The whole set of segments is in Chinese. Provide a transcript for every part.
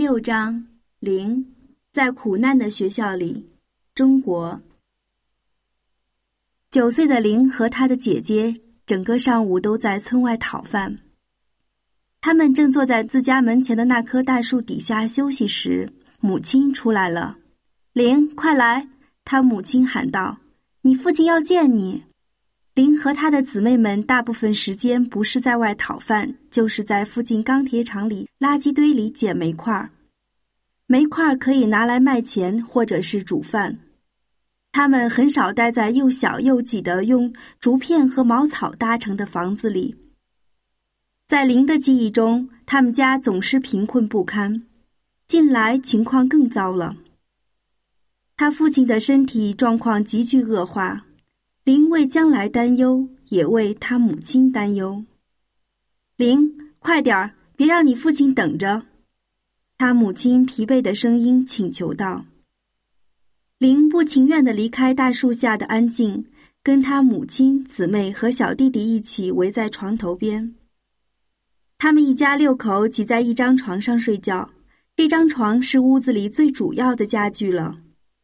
6章零，在苦难的学校里，中国。9岁的林和她的姐姐整个上午都在村外讨饭。他们正坐在自家门前的那棵大树底下休息时，母亲出来了。林，快来！他母亲喊道，你父亲要见你。林和他的姊妹们大部分时间不是在外讨饭，就是在附近钢铁厂里垃圾堆里捡煤块。煤块可以拿来卖钱或者是煮饭。他们很少待在又小又挤的用竹片和茅草搭成的房子里。在林的记忆中，他们家总是贫困不堪，近来情况更糟了。他父亲的身体状况急剧恶化，林为将来担忧，也为他母亲担忧。林，快点儿，别让你父亲等着。他母亲疲惫的声音请求道。林不情愿地离开大树下的安静，跟他母亲、姊妹和小弟弟一起围在床头边。他们一家6口挤在一张床上睡觉，这张床是屋子里最主要的家具了。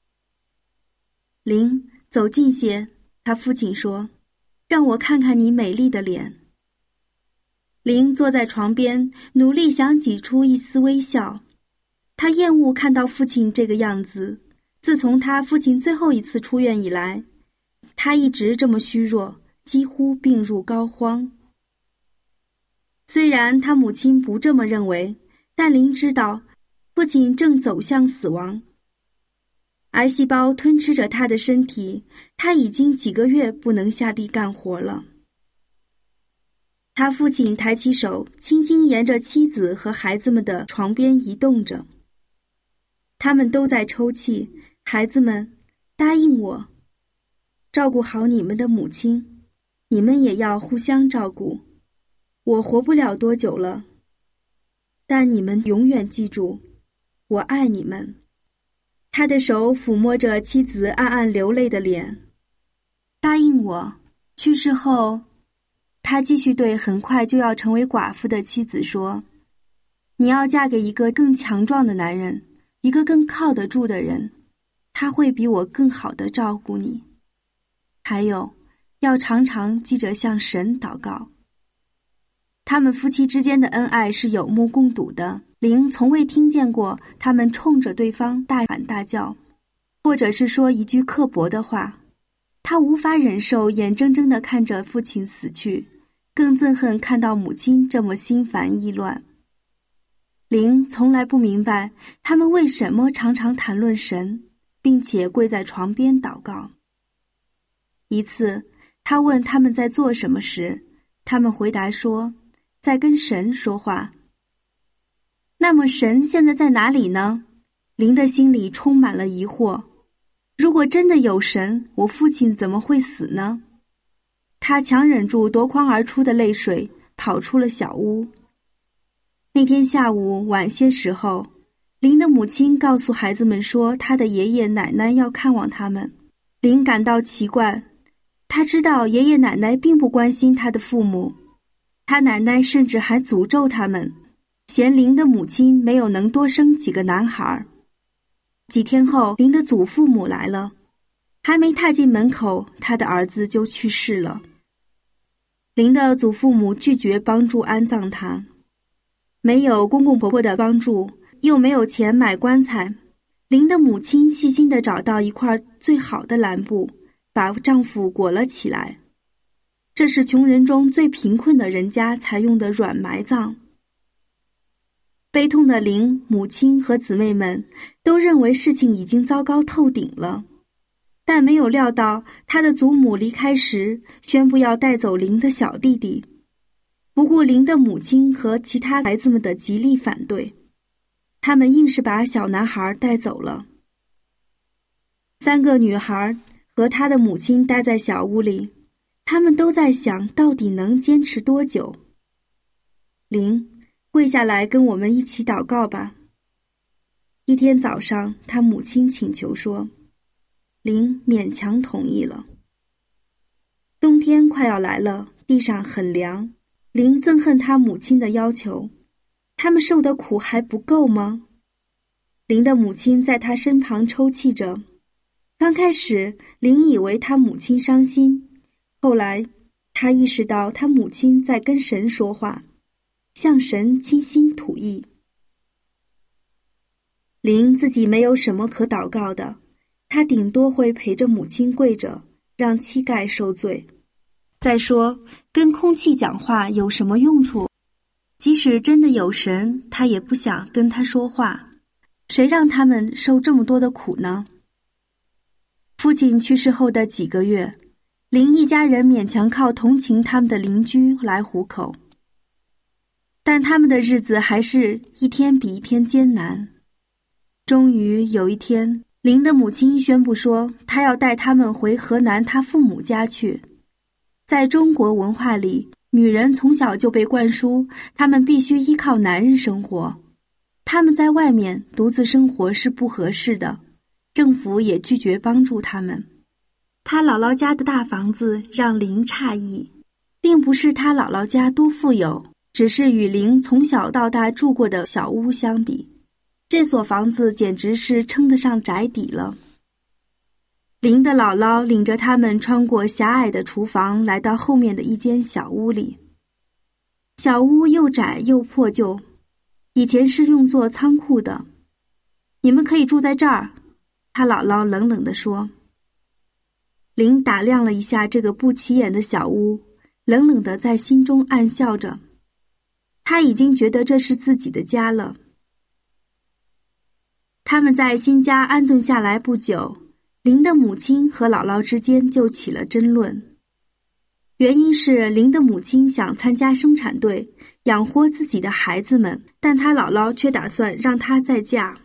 林，走近些，他父亲说，让我看看你美丽的脸。林坐在床边，努力想挤出一丝微笑。他厌恶看到父亲这个样子，自从他父亲最后一次出院以来，他一直这么虚弱，几乎病入膏肓。虽然他母亲不这么认为，但林知道，父亲正走向死亡。癌细胞吞吃着他的身体，他已经几个月不能下地干活了。他父亲抬起手，轻轻沿着妻子和孩子们的床边移动着。他们都在抽泣，孩子们，答应我，照顾好你们的母亲，你们也要互相照顾。我活不了多久了，但你们永远记住，我爱你们。他的手抚摸着妻子暗暗流泪的脸。答应我，去世后，他继续对很快就要成为寡妇的妻子说，你要嫁给一个更强壮的男人，一个更靠得住的人，他会比我更好地照顾你。还有，要常常记着向神祷告。他们夫妻之间的恩爱是有目共睹的，林从未听见过他们冲着对方大喊大叫，或者是说一句刻薄的话。他无法忍受眼睁睁地看着父亲死去，更憎恨看到母亲这么心烦意乱。林从来不明白他们为什么常常谈论神，并且跪在床边祷告。一次，他问他们在做什么时，他们回答说，在跟神说话。那么神现在在哪里呢？林的心里充满了疑惑。如果真的有神，我父亲怎么会死呢？他强忍住夺眶而出的泪水，跑出了小屋。那天下午晚些时候，林的母亲告诉孩子们说，他的爷爷奶奶要看望他们。林感到奇怪，他知道爷爷奶奶并不关心他的父母，他奶奶甚至还诅咒他们，嫌林的母亲没有能多生几个男孩。几天后，林的祖父母来了，还没踏进门口，他的儿子就去世了。林的祖父母拒绝帮助安葬他，没有公公婆婆的帮助，又没有钱买棺材。林的母亲细心地找到一块最好的蓝布，把丈夫裹了起来。这是穷人中最贫困的人家才用的软埋葬。悲痛的林母亲和姊妹们都认为事情已经糟糕透顶了，但没有料到他的祖母离开时宣布要带走林的小弟弟，不顾林的母亲和其他孩子们的极力反对，他们硬是把小男孩带走了。3个女孩和他的母亲待在小屋里，他们都在想到底能坚持多久。林，跪下来跟我们一起祷告吧。一天早上，他母亲请求说，林勉强同意了。冬天快要来了，地上很凉，林憎恨他母亲的要求，他们受的苦还不够吗？ 林的母亲在他身旁抽泣着。刚开始，林以为他母亲伤心，后来他意识到他母亲在跟神说话，向神倾心吐意。林自己没有什么可祷告的，他顶多会陪着母亲跪着，让膝盖受罪。再说，跟空气讲话有什么用处？即使真的有神，他也不想跟他说话。谁让他们受这么多的苦呢？父亲去世后的几个月，林一家人勉强靠同情他们的邻居来糊口，但他们的日子还是一天比一天艰难。终于有一天，林的母亲宣布说，她要带他们回河南他父母家去。在中国文化里，女人从小就被灌输，她们必须依靠男人生活。他们在外面独自生活是不合适的，政府也拒绝帮助他们。他姥姥家的大房子让林诧异，并不是他姥姥家多富有，只是与林从小到大住过的小屋相比，这所房子简直是称得上宅邸了。林的姥姥领着他们穿过狭隘的厨房，来到后面的一间小屋里。小屋又窄又破旧，以前是用作仓库的。你们可以住在这儿，他姥姥冷冷地说。林打量了一下这个不起眼的小屋，冷冷地在心中暗笑着。他已经觉得这是自己的家了。他们在新家安顿下来不久，林的母亲和姥姥之间就起了争论。原因是林的母亲想参加生产队，养活自己的孩子们，但她姥姥却打算让她再嫁。